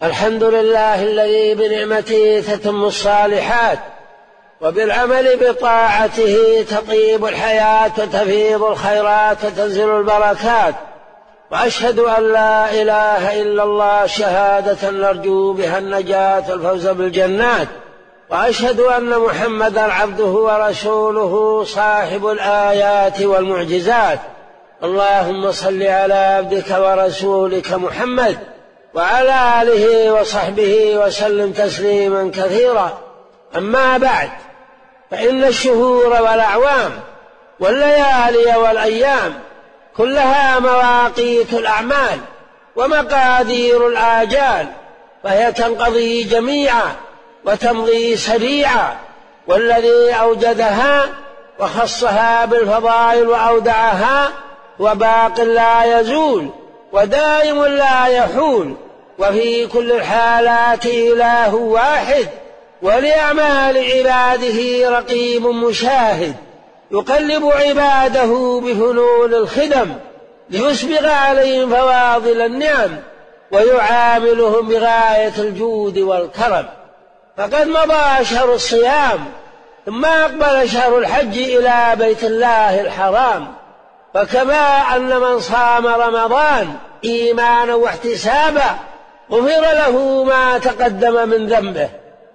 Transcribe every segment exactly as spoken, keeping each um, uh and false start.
الحمد لله الذي بنعمته تتم الصالحات، وبالعمل بطاعته تطيب الحياة وتفيض الخيرات وتنزل البركات. وأشهد أن لا إله إلا الله شهادة نرجو بها النجاة والفوز بالجنات، وأشهد أن محمدا عبده ورسوله صاحب الآيات والمعجزات. اللهم صل على عبدك ورسولك محمد وعلى آله وصحبه وسلم تسليما كثيرا. أما بعد، فإن الشهور والأعوام والليالي والأيام كلها مواقيت الأعمال ومقادير الآجال، فهي تنقضي جميعا وتمضي سريعا، والذي أوجدها وخصها بالفضائل وأودعها وباق لا يزول ودائم لا يحول، وفي كل الحالات إله واحد، ولأعمال عباده رقيب مشاهد، يقلب عباده بفنون الخدم ليسبغ عليهم فواضل النعم ويعاملهم بغاية الجود والكرم. فقد مضى شهر الصيام، ثم أقبل شهر الحج إلى بيت الله الحرام، فكما أن من صام رمضان إيمانا واحتسابا غفر له ما تقدم من ذنبه،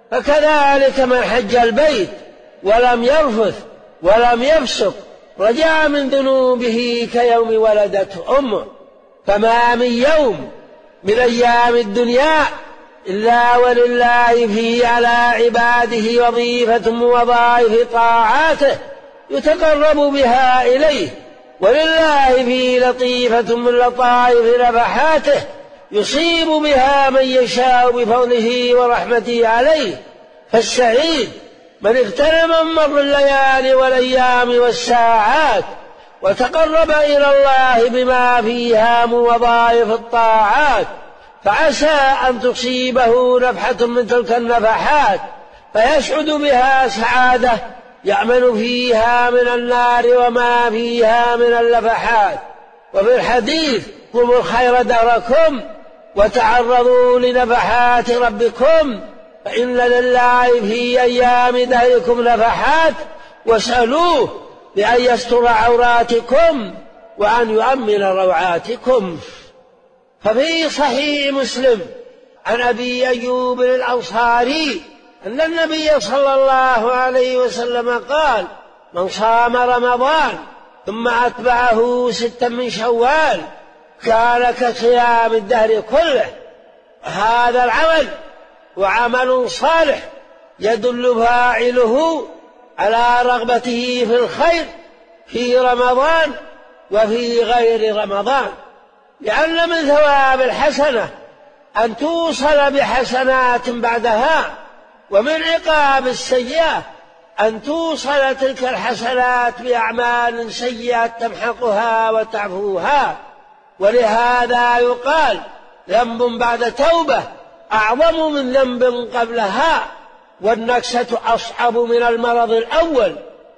فكذلك من حج البيت ولم يرفث ولم يفسق رجع من ذنوبه كيوم ولدته أمه. فما من يوم من أيام الدنيا إلا ولله فيه على عباده وظيفة من وظائف طاعاته يتقرب بها إليه، ولله فيه لطيفة من لطائف نفحاته يصيب بها من يشاء بفضله ورحمته عليه. فالسعيد من اغتنم مر الليالي والأيام والساعات وتقرب إلى الله بما فيها من وظائف الطاعات، فعسى أن تصيبه نفحة من تلك النفحات فيسعد بها سعادة يأمن فيها من النار وما فيها من اللفحات. وفي الحديث: اطلبوا الخير دهركم وتعرضوا لنفحات ربكم، فإن لله في أيام دهركم نفحات، واسألوه بأن يستر عوراتكم وأن يؤمن روعاتكم. ففي صحيح مسلم عن أبي أيوب الأنصاري أن النبي صلى الله عليه وسلم قال: من صام رمضان ثم أتبعه ستا من شوال كان كصيام الدهر كله. هذا العمل وعمل صالح يدل فاعله على رغبته في الخير في رمضان وفي غير رمضان، لأن من ثواب الحسنة أن توصل بحسنات بعدها، ومن عقاب السيئة أن توصل تلك الحسنات بأعمال سيئة تمحقها وتعفوها. ولهذا يقال: ذنب بعد توبة أعظم من ذنب قبلها، والنكسة أصعب من المرض الأول.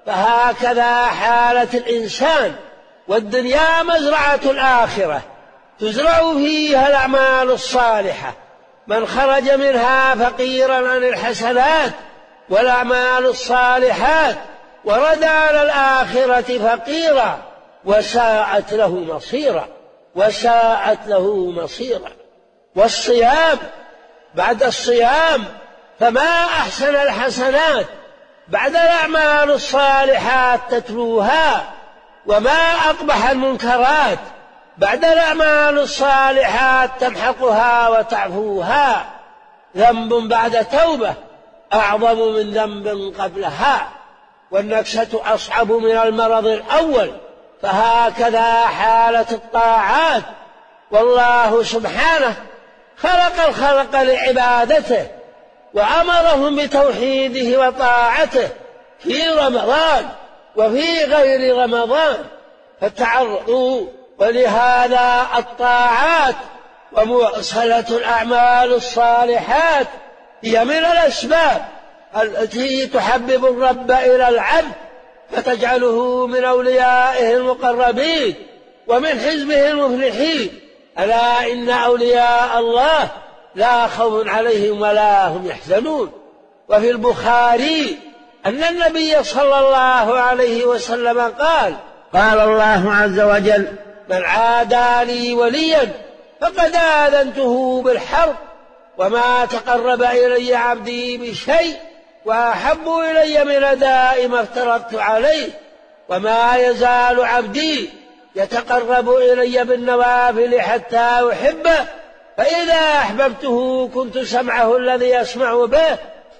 فهكذا حالة الإنسان، والدنيا مزرعة الآخرة تزرع فيها الأعمال الصالحة. من خرج منها فقيرا عن الحسنات والأعمال الصالحات ورد على الآخرة فقيرا وساءت له مصيرا وساءت له مصيرا. والصيام بعد الصيام فما أحسن الحسنات بعد الأعمال الصالحات تتلوها، وما أقبح المنكرات بعد الأعمال الصالحات تمحقها وتعفوها. ذنب بعد توبة أعظم من ذنب قبلها، والنكسة أصعب من المرض الأول. فهكذا حالة الطاعات. والله سبحانه خلق الخلق لعبادته وأمرهم بتوحيده وطاعته في رمضان وفي غير رمضان، فتعرضوا. ولهذا الطاعات ومواصلة الأعمال الصالحات هي من الأسباب التي تحبب الرب إلى العبد فتجعله من أوليائه المقربين ومن حزبه المفلحين. ألا إن أولياء الله لا خوف عليهم ولا هم يحزنون. وفي البخاري أن النبي صلى الله عليه وسلم قال: قال الله عز وجل: من عادى لي وليا فقد آذنته بالحرب، وما تقرب إلي عبدي بشيء وأحب إلي من أداء ما افترضت عليه، وما يزال عبدي يتقرب إلي بالنوافل حتى أحبه، فإذا أحببته كنت سمعه الذي يسمع به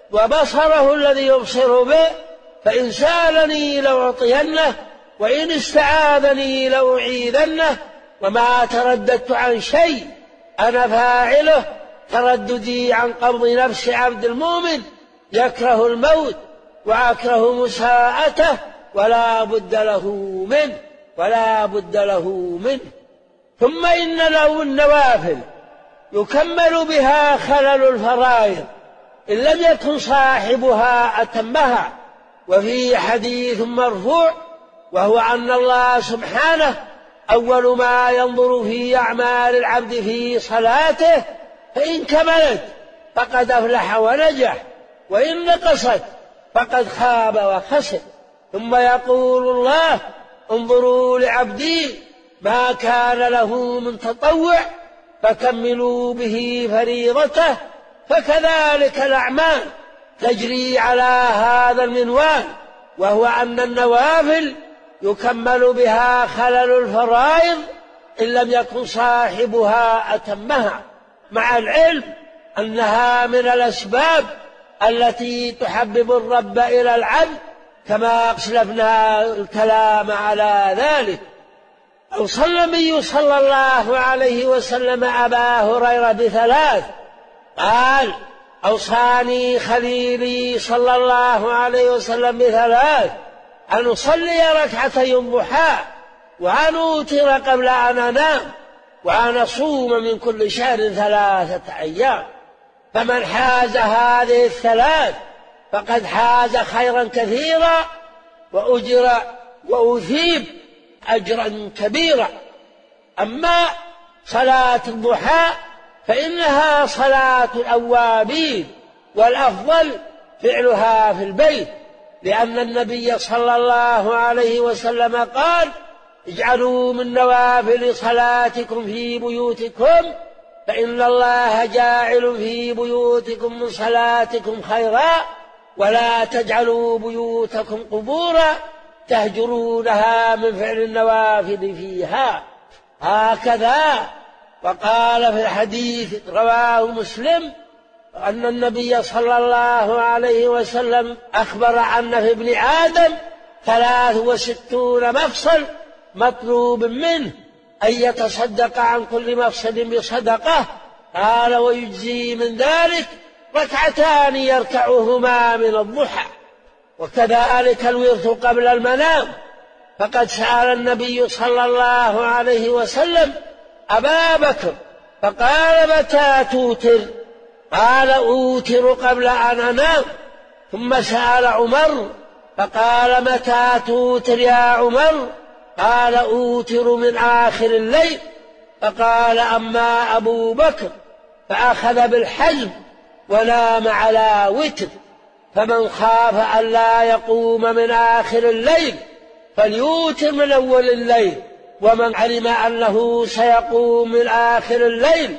وبصره الذي يبصر به، فإن سألني لأعطينه، وإن استعاذني لأعيذنه، وما ترددت عن شيء أنا فاعله ترددي عن قبض نفس عبد المؤمن يكره الموت وأكره مساءته ولا بد له منه ولا بد له منه. ثم إن له النوافل يكمل بها خلل الفرائض إن لم يكن صاحبها أتمها. وفي حديث مرفوع وهو أن الله سبحانه أول ما ينظر في أعمال العبد في صلاته، فإن كملت فقد أفلح ونجح، وإن نقصت فقد خاب وخسر. ثم يقول الله: انظروا لعبدي ما كان له من تطوع فكملوا به فريضته. فكذلك الأعمال تجري على هذا المنوال، وهو أن النوافل يكمل بها خلل الفرائض إن لم يكن صاحبها أتمها، مع العلم أنها من الأسباب التي تحبب الرب إلى العبد، كما أسلفنا الكلام على ذلك. أوصى النبي صلى الله عليه وسلم أبا هريرة بثلاث، قال: أوصاني خليلي صلى الله عليه وسلم بثلاث: أن أصلي ركعتي الضحى، وأن أوتر قبل أن أنام، وأن أصوم من كل شهر ثلاثة أيام. فمن حاز هذه الثلاث فقد حاز خيرا كثيرا وأجر وأثيب أجرا كبيرا. أما صلاة الضحى فإنها صلاة الأوابين، والأفضل فعلها في البيت، لأن النبي صلى الله عليه وسلم قال: اجعلوا من نوافل صلاتكم في بيوتكم فإن الله جاعل في بيوتكم من صلاتكم خيرا، ولا تجعلوا بيوتكم قبورا تهجرونها من فعل النوافل فيها. هكذا. وقال في الحديث رواه مسلم أن النبي صلى الله عليه وسلم أخبر أن في ابن آدم ثلاث وستون مفصل مطلوب منه أن يتصدق عن كل مفصل بصدقة. قال: ويجزي من ذلك ركعتان يركعهما من الضحى. وكذلك الورث قبل المنام، فقد سأل النبي صلى الله عليه وسلم أبا بكر فقال: متى توتر؟ قال: أوتر قبل أن أنام. ثم سأل عمر فقال: متى توتر يا عمر؟ قال: أوتر من آخر الليل. فقال: أما أبو بكر فأخذ بالحزم ونام على وتر، فمن خاف أن لا يقوم من آخر الليل فليوتر من أول الليل، ومن علم أنه سيقوم من آخر الليل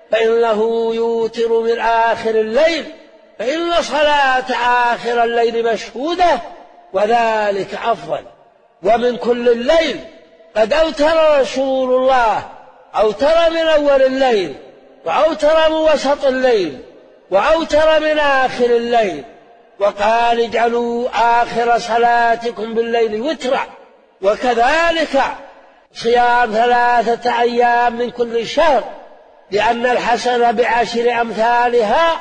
فإنه يوتر من آخر الليل، فإن صلاة آخر الليل مشهودة وذلك أفضل. ومن كل الليل قد أوتر رسول الله، أوتر من أول الليل، وأوتر من وسط الليل، وأوتر من آخر الليل، وقال: اجعلوا آخر صلاتكم بالليل وترا. وكذلك صيام ثلاثة أيام من كل شهر، لأن الحسنة بعشر أمثالها،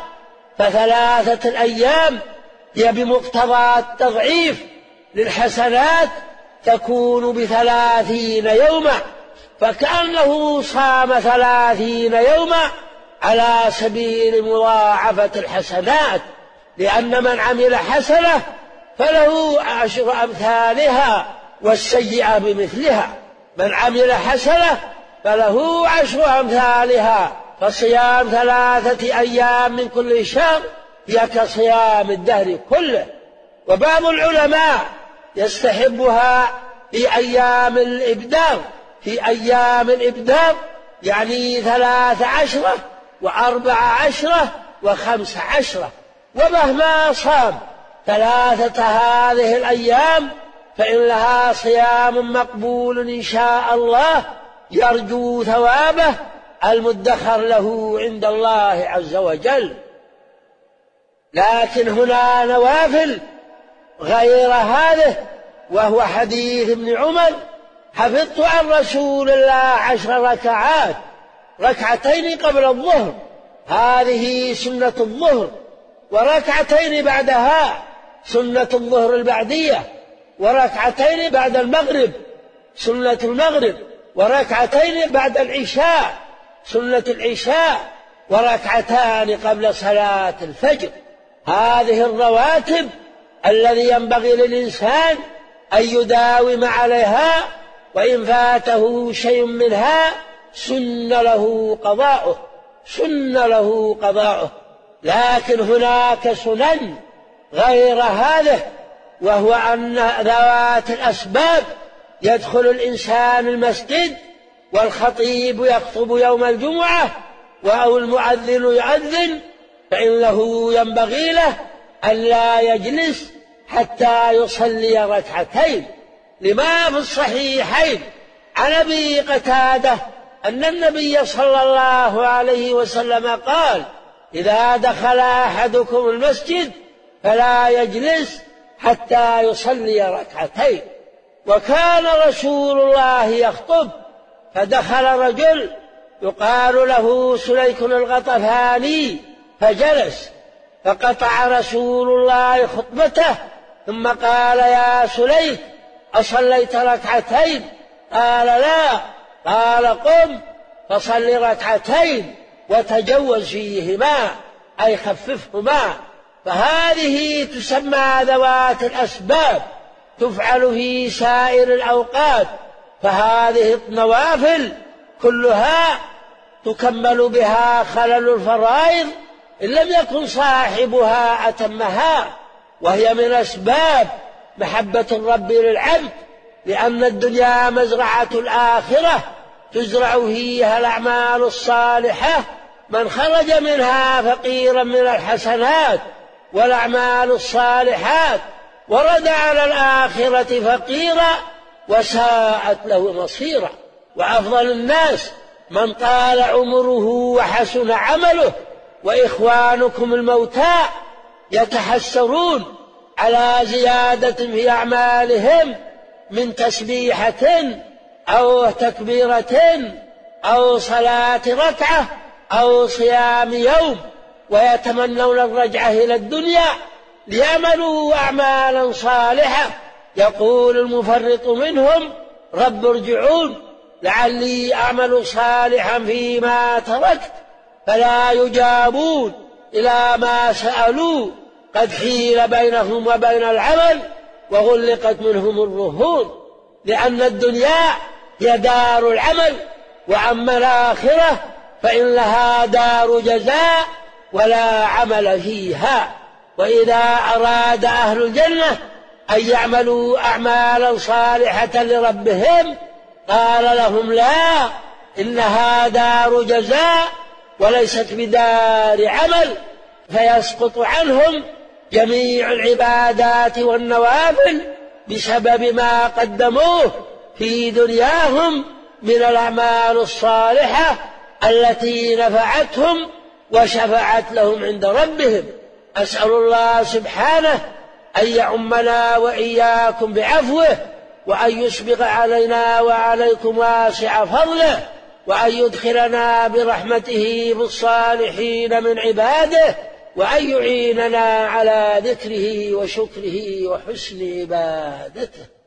فثلاثة الأيام هي بمقتضى التضعيف للحسنات تكون بثلاثين يوما، فكأنه صام ثلاثين يوما على سبيل مضاعفة الحسنات، لأن من عمل حسنة فله عشر أمثالها والسيئة بمثلها. من عمل حسنة فله عشر أمثالها فصيام ثلاثة أيام من كل شهر هي كصيام الدهر كله. وبعض العلماء يستحبها في أيام الإبدار، في أيام الإبدار يعني ثلاث عشرة وأربع عشرة وخمس عشرة. ومهما صام ثلاثة هذه الأيام فإن لها صيام مقبول إن شاء الله يرجو ثوابه المدخر له عند الله عز وجل. لكن هنا نوافل غير هذه، وهو حديث ابن عمر: حفظت عن رسول الله عشر ركعات، ركعتين قبل الظهر هذه سنة الظهر، وركعتين بعدها سنة الظهر البعدية، وركعتين بعد المغرب سنة المغرب، وركعتين بعد العشاء سنة العشاء، وركعتان قبل صلاة الفجر. هذه الرواتب الذي ينبغي للإنسان أن يداوم عليها، وإن فاته شيء منها سن له قضاؤه، سن له قضاؤه. لكن هناك سنن غير هذه، وهو أن ذوات الأسباب يدخل الإنسان المسجد والخطيب يخطب يوم الجمعة أو المؤذن يؤذن، فإنه ينبغي له أن لا يجلس حتى يصلي ركعتين، لما في الصحيحين عن أبي قتادة أن النبي صلى الله عليه وسلم قال: إذا دخل أحدكم المسجد فلا يجلس حتى يصلي ركعتين. وكان رسول الله يخطب فدخل رجل يقال له سليك الغطفاني فجلس، فقطع رسول الله خطبته ثم قال: يا سليك أصليت ركعتين؟ قال: لا. قال: قم فصل ركعتين وتجوز فيهما، أي خففهما. فهذه تسمى ذوات الأسباب، تفعل في سائر الأوقات. فهذه النوافل كلها تكمل بها خلل الفرائض إن لم يكن صاحبها أتمها، وهي من أسباب محبة الرب للعبد، لأن الدنيا مزرعة الآخرة تزرع فيها الأعمال الصالحة. من خرج منها فقيرا من الحسنات والأعمال الصالحات ورد على الآخرة فقيرا وساءت له مصيرا. وأفضل الناس من طال عمره وحسن عمله. وإخوانكم الموتى يتحسرون على زيادة في أعمالهم من تسبيحة أو تكبيرة أو صلاة ركعة أو صيام يوم، ويتمنون الرجعة إلى الدنيا ليعملوا أعمالا صالحة. يقول المفرط منهم: رب ارجعون لعلي أعمل صالحا فيما تركت، فلا يجابون إلى ما سألوا، قد حيل بينهم وبين العمل وغلقت منهم الرهون. لأن الدنيا هي دار العمل، وأما الآخرة فإن لها دار جزاء ولا عمل فيها. وإذا أراد أهل الجنة أن يعملوا أعمالا صالحة لربهم قال لهم: لا، إنها دار جزاء وليست بدار عمل، فيسقط عنهم جميع العبادات والنوافل بسبب ما قدموه في دنياهم من الأعمال الصالحة التي نفعتهم وشفعت لهم عند ربهم. أسأل الله سبحانه أن يعمنا وإياكم بعفوه، وأن يسبغ علينا وعليكم واسع فضله، وأن يدخلنا برحمته بالصالحين من عباده، وأن يعيننا على ذكره وشكره وحسن عبادته.